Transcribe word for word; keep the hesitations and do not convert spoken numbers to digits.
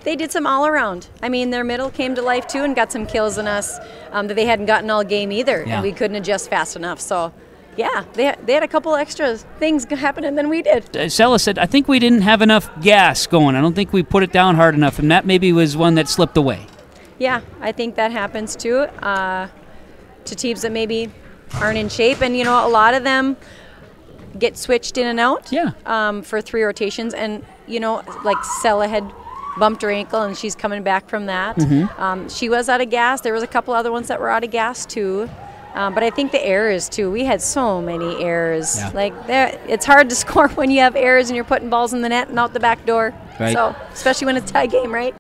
they did some all around. I mean, their middle came to life too and got some kills in us um, that they hadn't gotten all game either, Yeah. and we couldn't adjust fast enough. So, yeah, they they had a couple extra things happening than we did. Uh, Sella said, I think we didn't have enough gas going. I don't think we put it down hard enough, and that maybe was one that slipped away. Yeah, I think that happens too uh, to teams that maybe aren't in shape, and you know, a lot of them get switched in and out Yeah. um, for three rotations, and you know, like Sella had bumped her ankle and she's coming back from that. Mm-hmm. Um, she was out of gas. There was a couple other ones that were out of gas too. Um, but I think the errors too. We had so many errors. Yeah. Like there, it's hard to score when you have errors and you're putting balls in the net and out the back door. Right. So especially when it's a tie game, right?